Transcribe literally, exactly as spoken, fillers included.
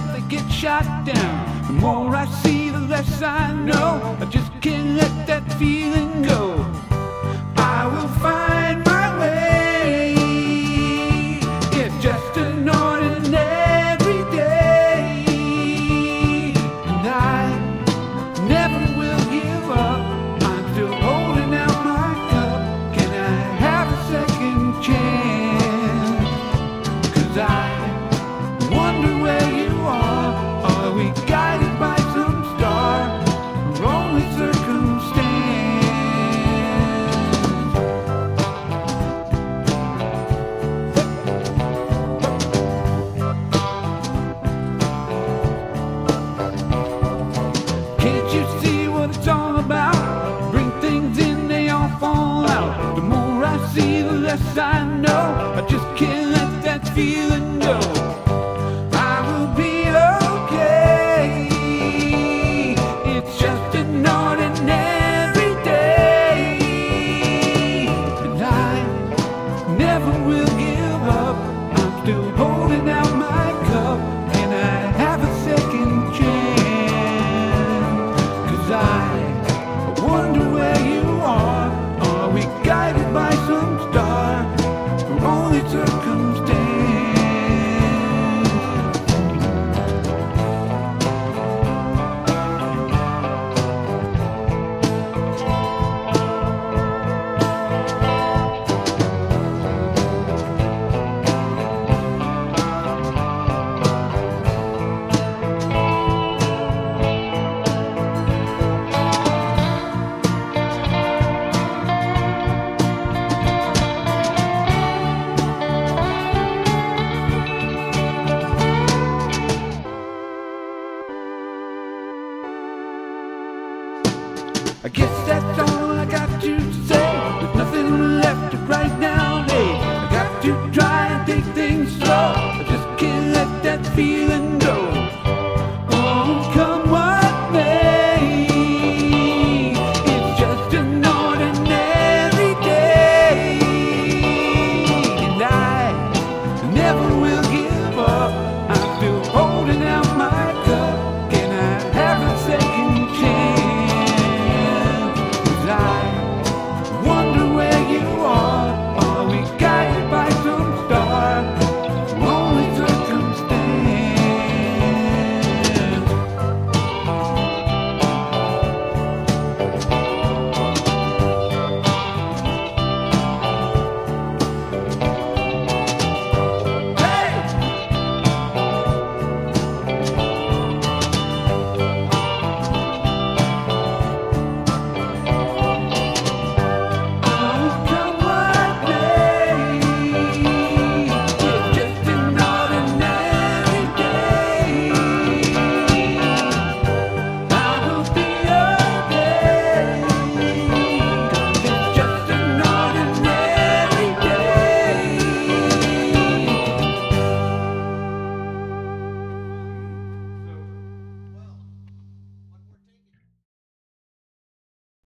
they get shot down. The more I see, the less I know. I just can't let that feeling go. I will find my way. It's just an ordinary day, and I never will give up. I'm still holding out my cup. Can I have a second chance? 'Cause I wonder where you are. Are we guided by some star or only circumstance? Can't you see what it's all about? Bring things in, they all fall out. The more I see, the less I know. I just can't let that feeling go. I will be okay. It's just an ordinary day, and I never will give up. I'm still holding out my cup. Can I have a second chance? 'Cause I wonder where you are. Are we guided by some star or only circumstance? I guess that's all